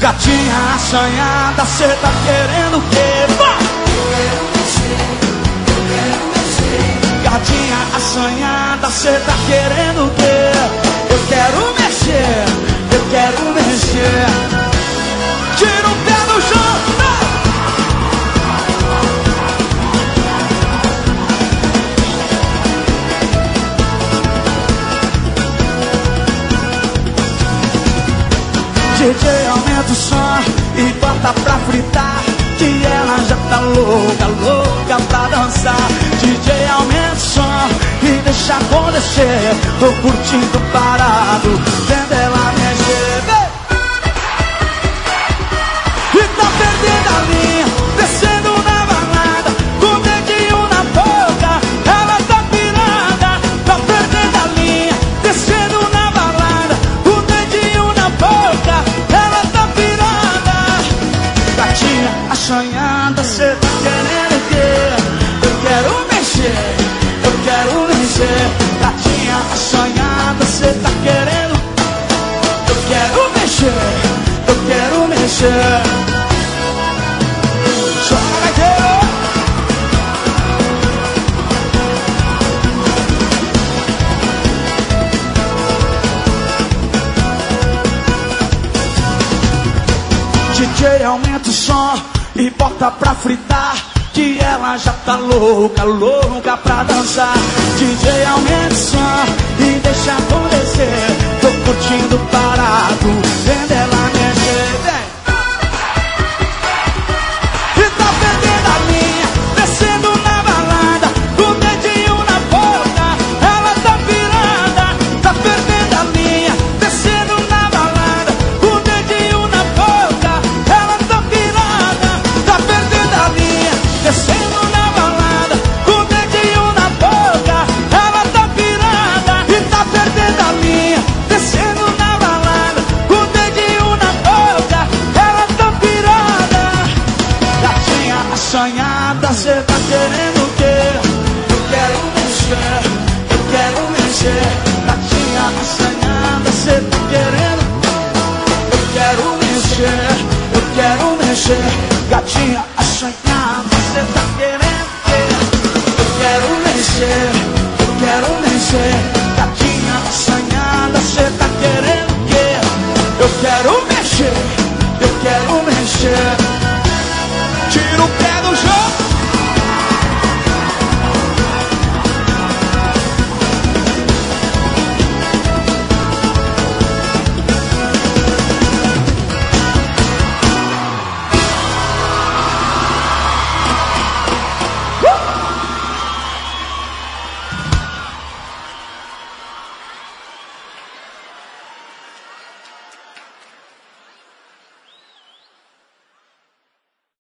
Gatinha assanhada, cê tá querendo o quê? Gatinha assanhada, cê tá querendo o quê? Eu quero mexer, eu quero mexer. Tira o pé do chão. DJ, aumenta o som e bota pra fritar, que ela já tá louca, louca pra dançar. DJ, aumenta o som e deixa acontecer. Tô curtindo parado, vendo ela mexer. E tá perdendo a linha, descendo na balada, com o dedinho na boca, ela tá pirada. Tá perdendo a linha, descendo na balada, com o dedinho na boca, ela tá pirada. Gatinha assanhada, cê tá querendo o quê? Eu quero mexer, eu quero mexer. Gatinha assanhada, cê tá querendo? Eu quero mexer, eu quero mexer. Joga, gaiteiro! DJ, aumenta o som e bota pra fritar, que ela já tá louca, louca pra dançar. DJ, aumenta o som e deixa acontecer. Tô curtindo parado, vendo ela mexer. Vem. E tá perdendo a linha, descendo na balada, com o dedinho na boca, ela tá pirada. Tá perdendo a linha, descendo na balada, com o dedinho na boca, ela tá pirada. Tá perdendo a linha, descendo na balada, com o dedinho na boca, ela tá pirada. E tá perdendo a linha, descendo na balada, com o dedinho na boca, ela tá pirada. Gatinha assanhada, cê tá querendo o quê? Eu quero mexer, eu quero mexer. Gatinha assanhada, cê tá querendo? Eu quero mexer, eu quero mexer. Gatinha assanhada, cê tá querendo o quê? Eu quero mexer, eu quero mexer.